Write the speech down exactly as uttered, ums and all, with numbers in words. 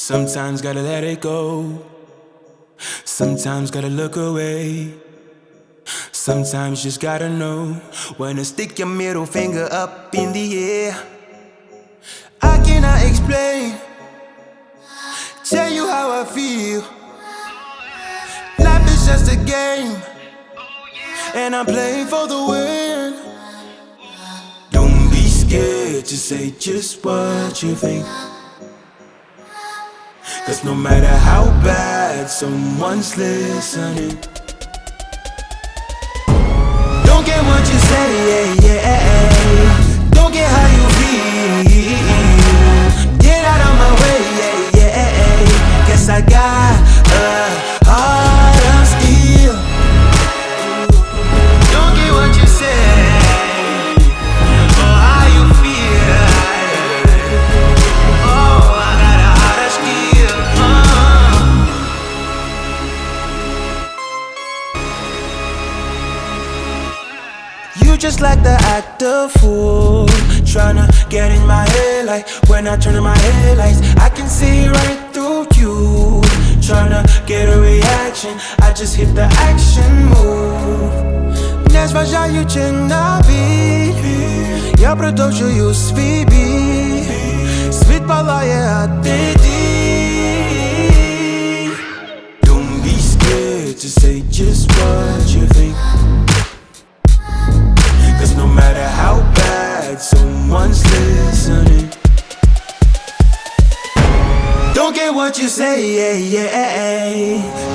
Sometimes gotta let it go. Sometimes gotta look away. Sometimes just gotta know when to stick your middle finger up in the air. I cannot explain, tell you how I feel. Life is just a game, and I'm playing for the win. Don't be scared to say just what you think, 'cause no matter how bad someone's listening, don't get what you say, yeah, yeah. Don't get how you feel. Get out of my way, yeah, yeah. Guess I got a heart of steel. Don't get what you say, or how you feel. Oh, I got a heart of steel. uh. You just like the actor fool, tryna get in my head like when I turn on my headlights. I can see right through you, tryna get a reaction. I just hit the action move. Nie zważajucie na beat, я продовжую свій бій. Світ палає, а ти дій. Don't be scared to say just what you think, 'cause no matter how bad someone's listening, don't get what you say, yeah, yeah.